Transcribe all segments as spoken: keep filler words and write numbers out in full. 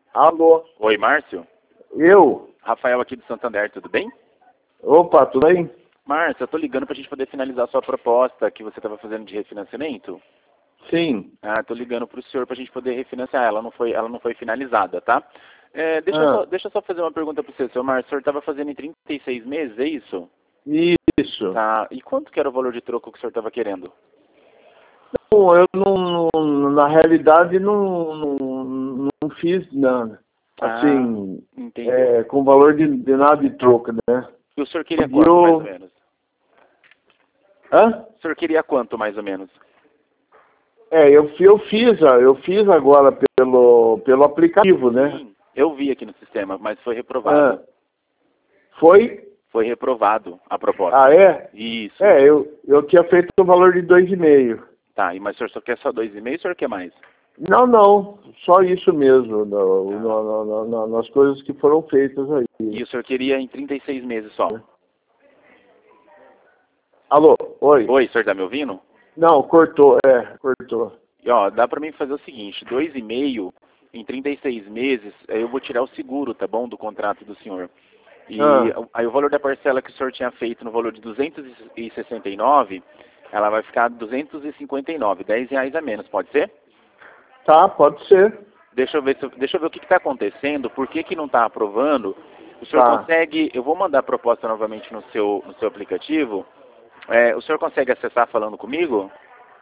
Alô? Oi, Márcio? Eu? Rafael aqui do Santander, tudo bem? Opa, tudo bem? Márcio, eu tô ligando pra gente poder finalizar a sua proposta que você estava fazendo de refinanciamento. Sim. Ah, tô ligando pro senhor pra gente poder refinanciar. Ela não foi, ela não foi finalizada, tá? É, deixa, eu Ah, só, deixa eu só fazer uma pergunta pro senhor, seu Márcio. O senhor estava fazendo em trinta e seis meses, é isso? isso. Tá. E quanto que era o valor de troco que o senhor estava querendo? Bom, eu não, não- na realidade, não, não, não fiz nada. Ah, Assim, entendi. é, com valor de, de nada de troca, né? E o senhor queria E quanto, mais ou eu... menos? Hã? O senhor queria quanto, mais ou menos? É, eu, fi- eu fiz, ah, eu fiz agora pelo, pelo aplicativo, né? Sim, eu vi aqui no sistema, mas foi reprovado. Ah, foi? Foi reprovado a proposta. Ah, é? Isso. É, eu, eu tinha feito o valor de dois e meio. Tá, e mas o senhor só quer só dois e meio, o senhor quer mais? Não, não, só isso mesmo, no, Tá. no, no, no, no- nas coisas que foram feitas aí. E o senhor queria em trinta e seis meses só? Alô, oi? Oi, o senhor tá me ouvindo? Não, cortou, é, cortou. E ó, dá pra mim fazer o seguinte, dois e meio em trinta e seis meses, aí eu vou tirar o seguro, tá bom, do contrato do senhor. E Ah, aí o valor da parcela que o senhor tinha feito no valor de duzentos e sessenta e nove, ela vai ficar duzentos e cinquenta e nove, dez reais a menos, pode ser? tá, pode ser. Deixa eu ver, se- deixa eu ver o que está acontecendo, por que que não está aprovando. O senhor Tá. consegue, eu vou mandar a proposta novamente no seu, no seu aplicativo. É, o senhor consegue acessar falando comigo?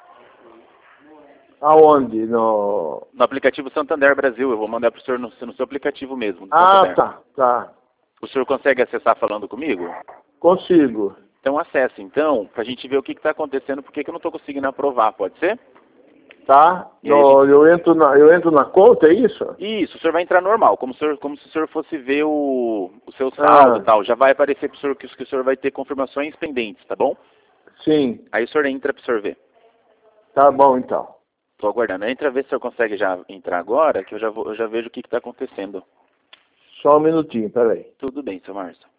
Aonde? No... No aplicativo Santander Brasil, eu vou mandar para o senhor no, no seu aplicativo mesmo, do Ah, Santander. tá, tá. O senhor consegue acessar falando comigo? Consigo. Então acesse então, para a gente ver o que está acontecendo, por que que eu não estou conseguindo aprovar, pode ser? Tá? E aí a No, gente... eu, entro na, eu entro na conta, é isso? Isso, o senhor vai entrar normal, como, o senhor, como se o senhor fosse ver o, o seu saldo e Ah, tal. Já vai aparecer para o senhor que, que o senhor vai ter confirmações pendentes, tá bom? sim. Aí o senhor entra para o senhor ver. Tá bom, então. Estou aguardando. Entra, ver se o senhor consegue já entrar agora, que eu já, vou, eu já vejo o que está acontecendo. Só um minutinho, peraí. Tudo bem, seu Márcio.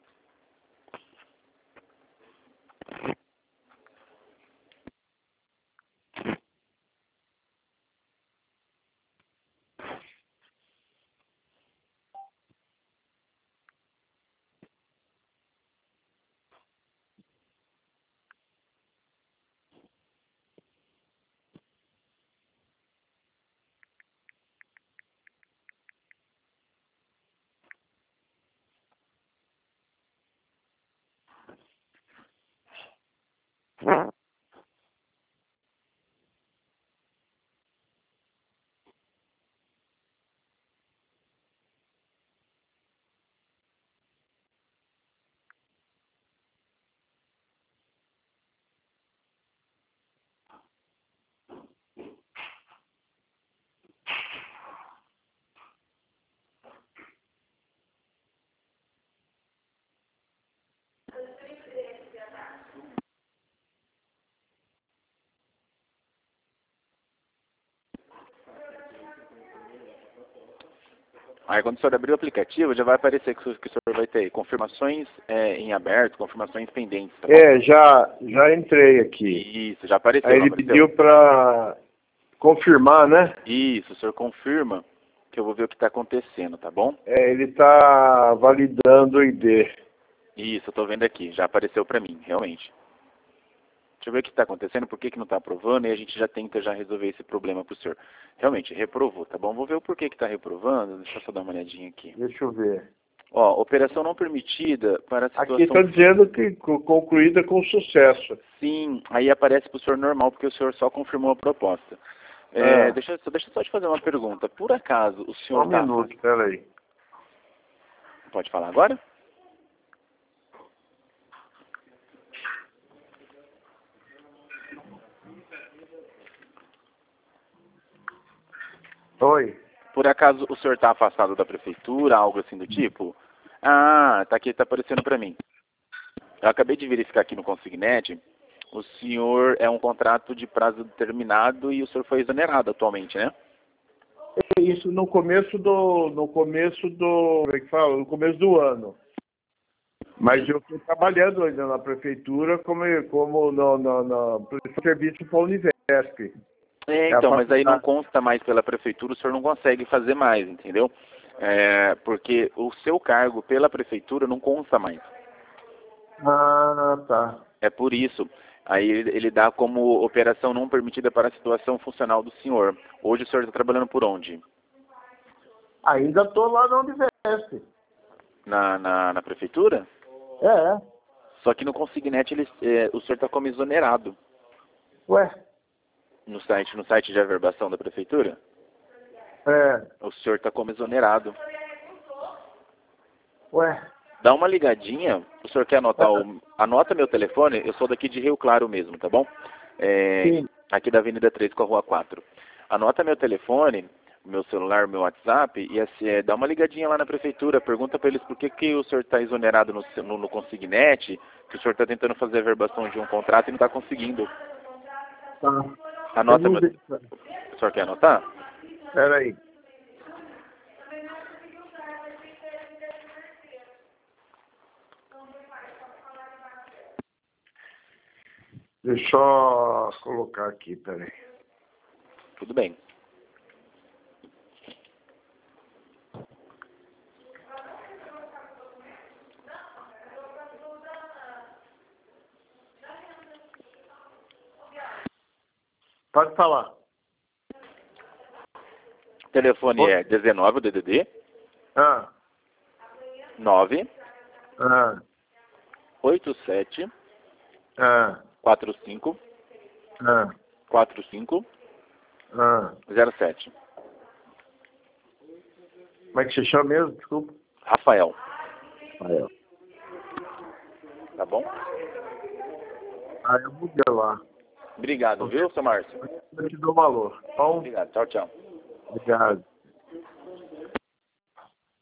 Aí quando o senhor abrir o aplicativo, já vai aparecer que o senhor, que o senhor vai ter confirmações é, em aberto, confirmações pendentes, tá bom? É, já, já entrei aqui. Isso, já apareceu, Aí não ele apareceu? pediu pra confirmar, né? Isso, o senhor confirma que eu vou ver o que está acontecendo, tá bom? É, ele tá validando o I D. Isso, eu tô vendo aqui, já apareceu para mim, realmente. Deixa eu ver o que está acontecendo, por que que não está aprovando, e a gente já tenta já resolver esse problema para o senhor. Realmente, reprovou, tá bom? Vou ver o porquê que está reprovando, deixa eu só dar uma olhadinha aqui. Deixa eu ver. Ó, operação não permitida para a Aqui situação... está dizendo que co- concluída com sucesso. Sim, aí aparece para o senhor normal, porque o senhor só confirmou a proposta. É, Ah, deixa, eu- deixa eu só te fazer uma pergunta. Por acaso o só senhor um está... minuto, peraí. Pode falar agora? Oi. Por acaso o senhor está afastado da prefeitura, algo assim do tipo? Ah, tá aqui, tá aparecendo para mim. Eu acabei de verificar aqui no Consignet, o senhor é um contrato de prazo determinado e o senhor foi exonerado atualmente, né? Isso no começo do, no começo do, como é que fala? No começo do ano. Mas eu estou trabalhando ainda na prefeitura como, como no, no, no, no serviço para a Univesp. É, É a então, mas aí não faculdade. consta mais pela prefeitura, o senhor não consegue fazer mais, entendeu? É, porque o seu cargo pela prefeitura não consta mais. Ah, tá. É por isso. Aí ele, ele dá como operação não permitida para a situação funcional do senhor. Hoje o senhor está trabalhando por onde? Ainda tô lá na Univesp. Na, na, na prefeitura? É. Só que no Consignet ele, é, o senhor está como exonerado. Ué. No site, no site de averbação da prefeitura? É. O senhor está como exonerado. Ué. Dá uma ligadinha, o senhor quer anotar o... Anota meu telefone, eu sou daqui de Rio Claro mesmo, tá bom? É, Sim. aqui da Avenida três com a Rua quatro. Anota meu telefone, meu celular, meu WhatsApp, e assim, é, dá uma ligadinha lá na prefeitura, pergunta para eles por que, que o senhor está exonerado no, no, no Consignet, que o senhor está tentando fazer a verbação de um contrato e não está conseguindo. Tá. Anota meu... O senhor quer anotar? Espera aí. Deixa eu colocar aqui, peraí. Tudo bem. Pode falar. O telefone Oi? é dezenove, o D D D, Ah. nove Ah. oito sete Ah. quatro cinco Ah. quatro cinco Ah. zero sete. Como é que você chama mesmo? Desculpa. Rafael. Rafael. Tá bom? Ah, eu vou ver lá. Obrigado, viu, seu Márcio? Eu te dou valor. Bom, Obrigado. Tchau, tchau. obrigado.